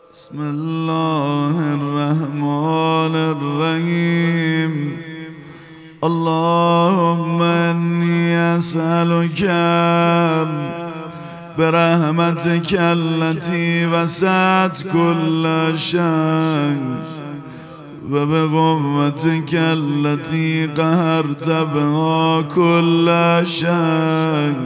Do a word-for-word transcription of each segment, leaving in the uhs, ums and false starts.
بسم الله الرحمن الرحيم. اللهم إني أسألك برحمتك التي وسعت كل شيء وبقوتك التي قهرت بها كل شيء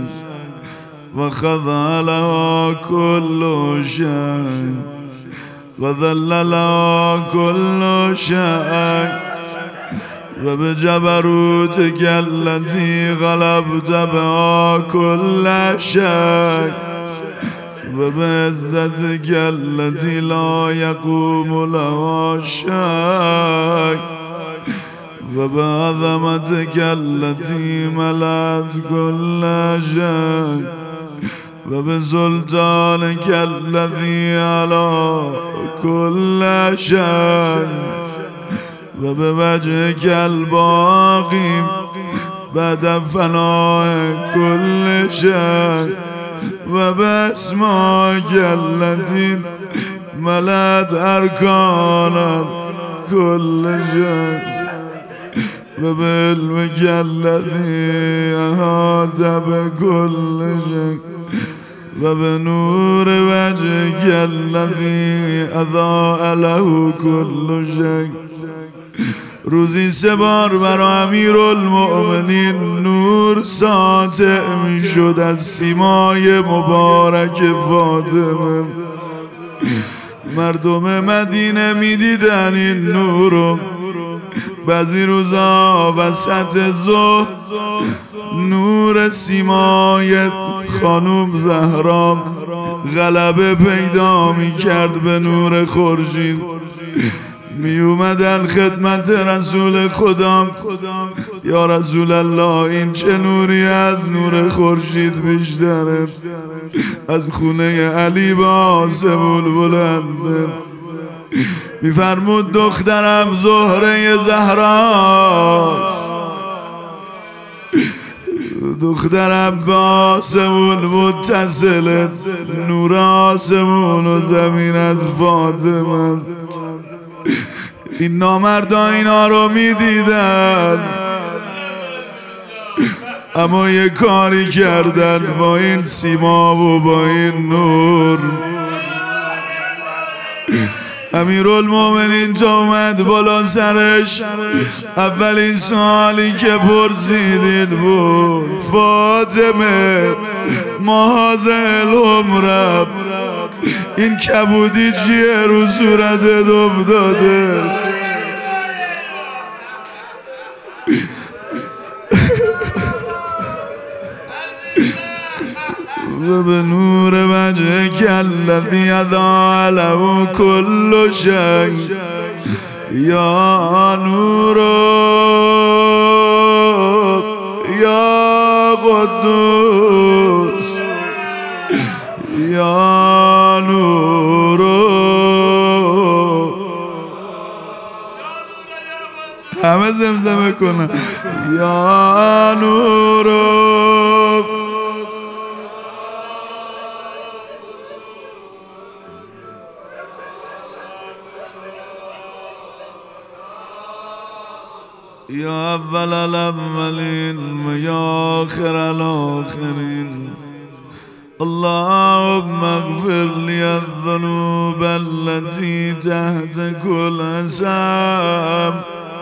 وخضع لها كل شيء وذل لها كل شيء وبجبروتك التي غلبت بها كل شيء وبعزتك التي لا يقوم لها شيء وبعظمتك التي ملأت كل شيء وبسلطانك الذي على كل شيء وبوجهك الباقي بعد فناء كل شيء وباسمائك التي ملأت أركان كل شيء وبعلمك الذي أحاط بكل شيء وبنور وجهك الذي أضاء له كل شيء. روزی سه بار برای امیرالمؤمنین نور ساطع می شد از سیمای مبارک فاطمه. مردم مدینه می دیدن این نورو. بعضی روزا وسط ظهر نور سیمای خانم زهرا غلبه پیدا می کرد به نور خورشید. می اومدن خدمت رسول خدا، یا رسول الله این چه نوری از نور خورشید بیشتره، از خونه علی به آسمون بلنده. می فرمود دخترم زهره زهراست، دخترم به آسمون متصله، نور آسمون و زمین از فاطمه. این نامردا اینا رو می دیدن اما یه کاری کردن با این سیما و با این نور. امیرالمؤمنین تا اومد بالا سرش، اولین سوالی که پرسیدین بود فاطمه ما هذا العمر، این کبودی چیه رو صورتت افتاده؟ و به نور وجهک الذی اضاء له كل شیء یا نور یا قدوس یا نور. همه زمزمه کنن یا نور. یا اول الاولین و یا آخر الاخرین. اللهم اغفر لي الذنوب التي تحت كل اسم.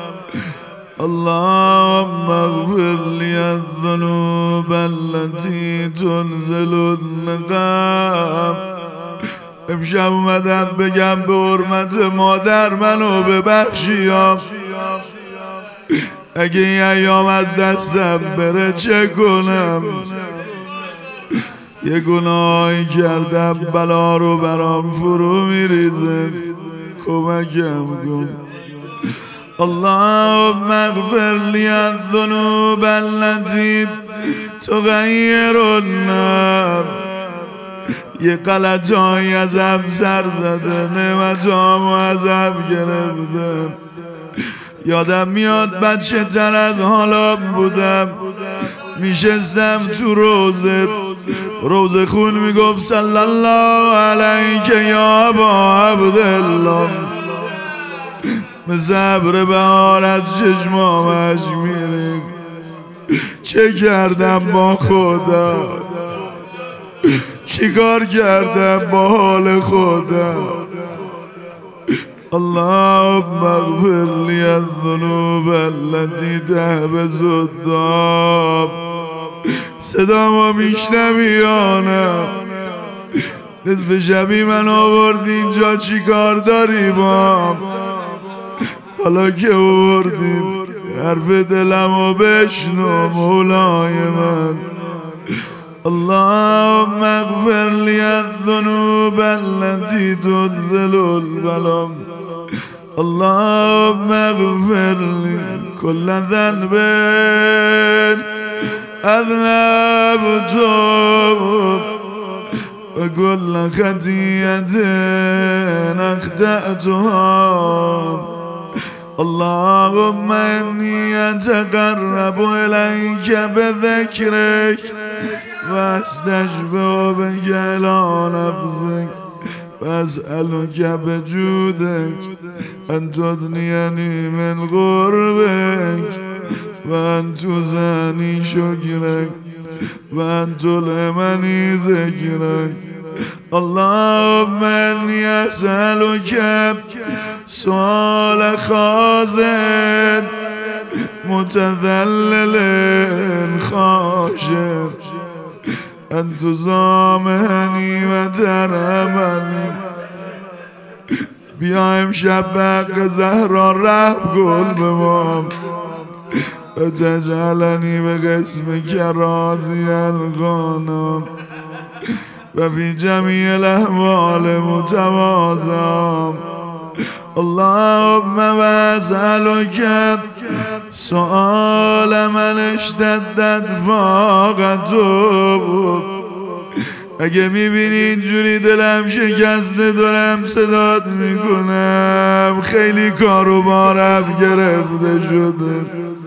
اللهم اغفر لي الذنوب التي تنزل النقام. امشب اومدم بگم به حرمت مادر منو ببخشی، اگه این ایام از دستم بره چه کنم؟ یه گناهی کردم بلا رو برام فرو میریزه، کمکم کن. اللهم اغفر لي الذنوب التي تغير النار. یه غلطایی ازم سر زده، نعمتامو ازم گرفته. یادم میاد بچه تر از حالا بودم، میشستم تو روزه روز خون میگفت صلی الله علیک یا ابا عبدالله. به صبر بهار از چشمامش میریخت. چه کردم با خدا، چیکار کردم با حال خدا. اللهم اغفر لی الذنوب التي تحبس الداب. صدا ما میشنوی یا نه؟ نصف شبی من آوردی اینجا چی کار داری با؟ حالا که آوردیم حرف دلمو بشنو مولای من. اللهم اغفر لی الذنوب التي تنزل البلا. اللهم اغفر لی كل ذنب اذنبته وكل خطيئة اخطأتها. اللهم إني أتقرب إليك بذكرك واستشفع بك إلى نفسك وأسألك بجودك أن تدنيني من قربك وأن تزاني شكرك وأن تلهمني ذكرك. اللهم إني أسألك سؤال خازن متذلل خاشع أن تسامحني وترحمني. بیا امشب به حق زهرا رحم کن به ما و تجعلنی به قسمک راضیا غانم و فی جمیع الاحوال متواضعا. اللهم واسألك سؤال من اشتدت فاقته. اگه میبینی اینجوری دلم شکسته دارم صدات میکنم، خیلی کاروبارم گرفته شده،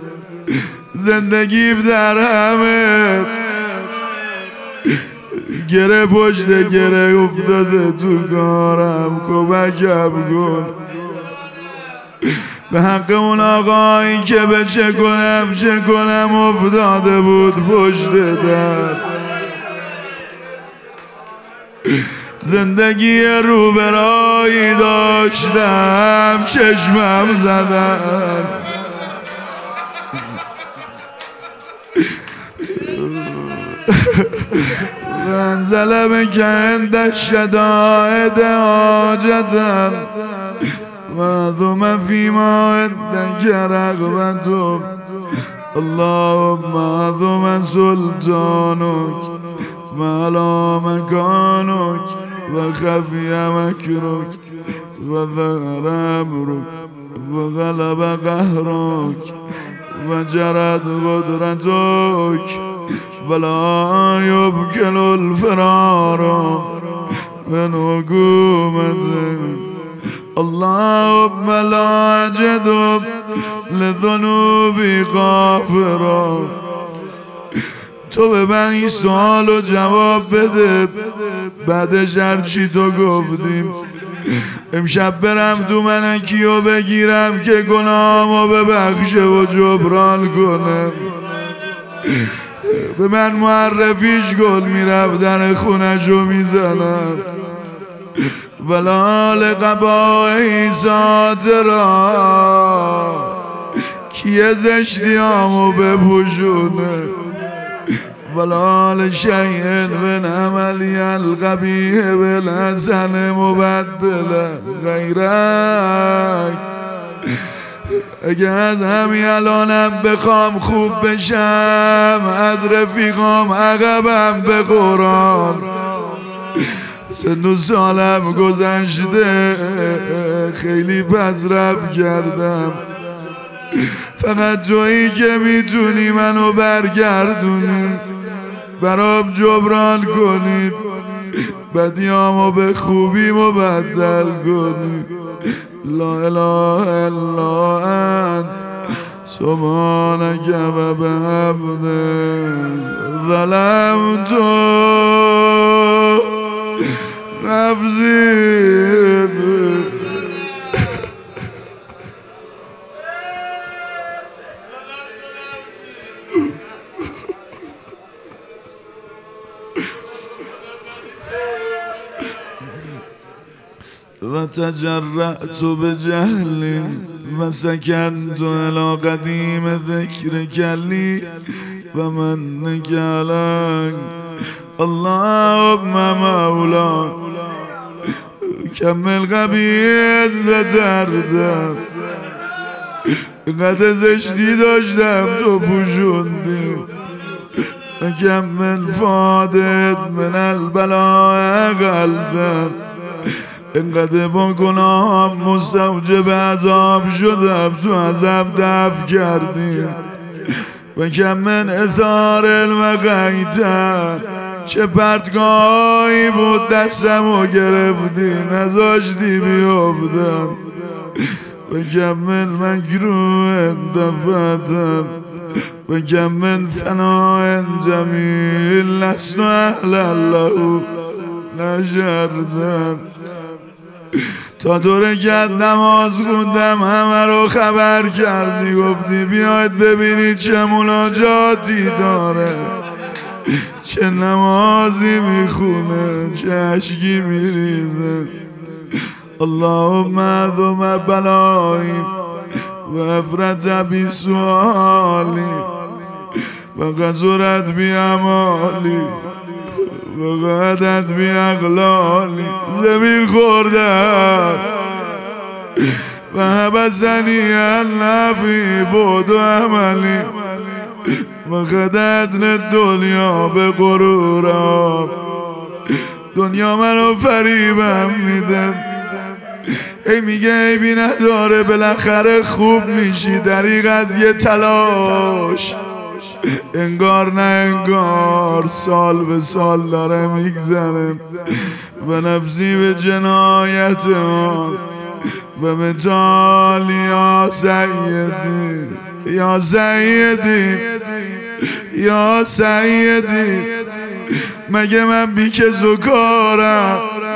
زندگیم در همه گره پشت گره افتاده تو کارم، کمکم کن به حق اون آقایی که به چه کنم چه کنم افتاده بود پشت در. زندگی روبرایی داشتم چشمم زدن، انزل بك عند الشدائد حاجة وذم فيما عندك رغبة. اللهم عظم سلطانك وعلى مكانك وخفي مكرك وظهر أمرك وغلب قهرك وجرت قدرتك ولا يمكن الفرار من حكومتك. اللهم لا أجد لذنوبي غافرا. تو به من این سوالو جواب بده، بعدش هرچی تو گفتیم. امشب برم دو منکیو بگیرم که گناهامو ببخشه و جبران کنم. به من معرفیش کن، میرفتن خونشو میزنن. ولا لقبائی ساترا، کیه زشتیامو بپوشونه. ولا لشیء من عملی القبیح بالحسن مبدلا غیرک. اگه از همین الانم بخوام خوب بشم، از رفیقام عقبم به قرآن. سن و سالم گذشته، خیلی پسرفت کردم. فقط تویی که میتونی منو برگردونی، برام جبران کنی، بدیامو به خوبی مبدل کنی. لا اله الا انت سبحانك و بحمدک ظلمت نفسي وتجرأت بجهلي وسكنت إلى قديم ذكرك لي ومنك علي اللهم مولا كمل قبیل زدردم قد زشتی داشتم تو پوشوندی كمل فادت من البلاء قلدم اینقدر با گناهم مستوجب عذاب شدم تو عذاب دفع کردی و کم من اثار المقیتم چه پرتگاهی بود دستم و گرفتی نذاشتی بیافتم و کم من مکروه دفتم و کم من ثناء جمیل لست اهلا له نشردم تا دور کت نماز خوندم همه رو خبر کردی گفتی بیاید ببینید چه مناجاتی داره چه نمازی میخونه چه عشقی میریزه اللهم اعظم بلایی و افرت بی سوالی و قصرت بی امالی و قعدت بی اغلالی زمین خوردم و حبسنی النفی بود و عملی و خدتن دنیا به غرورم دنیا منو فریبم میده ای میگه عیبی نداره بالاخره خوب میشی دریغ از یه تلاش انگار نه انگار سال به سال داره میگذره و نفسی به جنایت آن و متال یا سیدی یا سیدی یا سیدی مگه من بی کس و کارم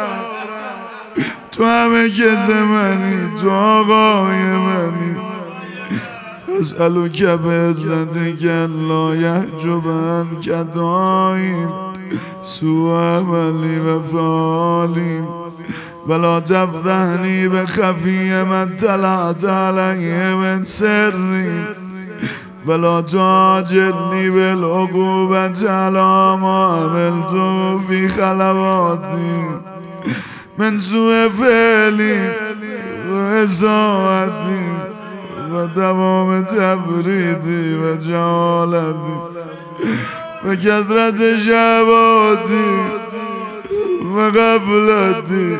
تو همه کس منی تو آقای منی اسألوک بعزتک لا یحجبن کدائم سوء عملی و فعالی ولا تفضحنی بخفی من طلعت علیه من سری ولا تعجلنی بالعقوبة علی ما عملت فی خلواتی من سوء فعلی و اساءتی و تمام تفریدی و جهالتی و کثرت شهواتی و غفلتی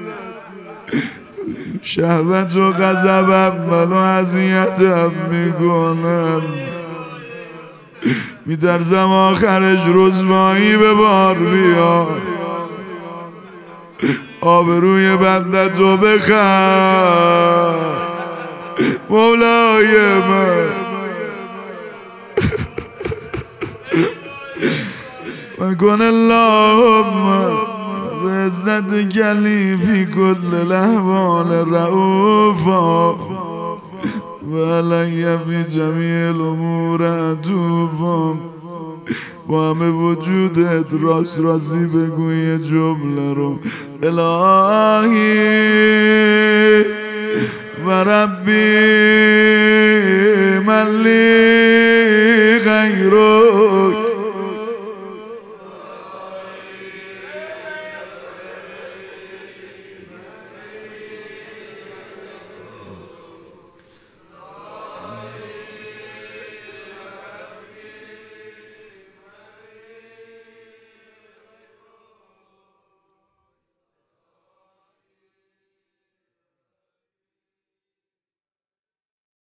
شهوت و غضبم منو اذیتم میکنم میترسم آخرش رسوایی به بار بیاد آبروی بنده تو بخر مولای من من کن اللهم بعزت کلی فی کل الاحوال رؤوفا و علی فی جمیع الامور عطوفا با همه وجودت راست رازی بگوی جمله رو الهی و ربی من لی غیرک